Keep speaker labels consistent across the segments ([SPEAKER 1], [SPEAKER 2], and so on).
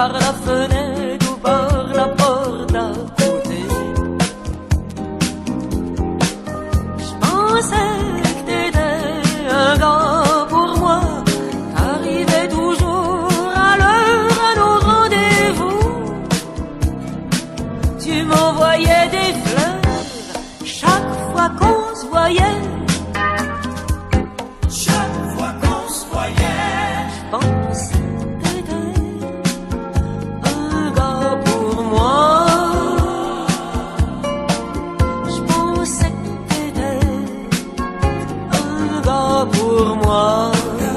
[SPEAKER 1] par la fenêtre ou par la porte à côté. Je pensais que t'étais un gars pour moi, t'arrivais toujours à l'heure à nos rendez-vous. Tu m'envoyais des fleurs chaque fois qu'on se voyait. Je pense que t'étais un gars pour moi. Je pensais que t'étais un gars pour moi.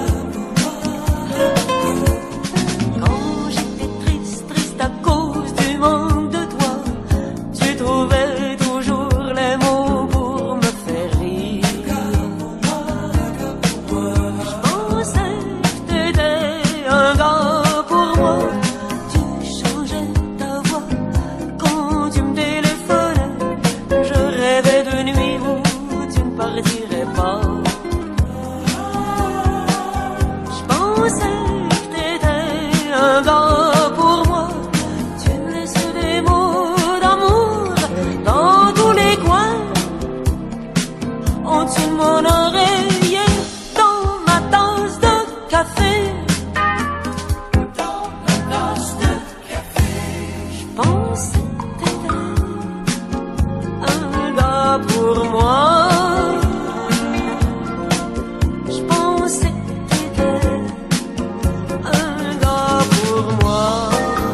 [SPEAKER 1] Quand j'étais triste, triste à cause du manque de toi, tu trouvais toujours les mots pour me faire rire. Un gars pour moi, tu changeais ta voix quand tu me téléphonais. Je rêvais de nuit où tu ne partirais pas. Je pensais que t'étais un gars pour moi. Tu me laissais des mots d'amour dans tous les coins, en dessous de mon oreiller, dans ma tasse de café. Je pense que t'étais un gars pour moi. Je pensais que t'étais un gars pour moi.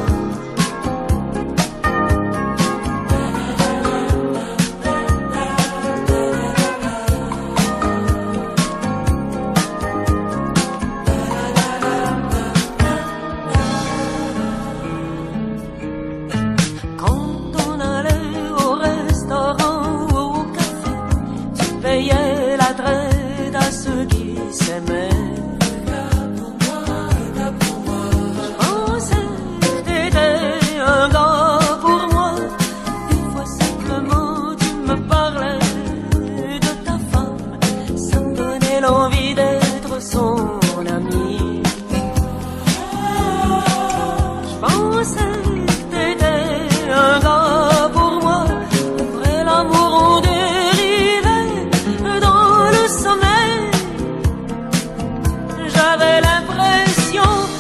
[SPEAKER 1] Quand on allait au restaurant ou au café, tu payais la traite à ceux qui s'aimaient. Je pensais que t'étais un gars pour moi. Une fois simplement tu me parlais de ta femme, ça me donnait l'envie d'être son ami. Je pensais un gars pour moi, après l'amour on dérivait dans le sommeil. J'avais l'impression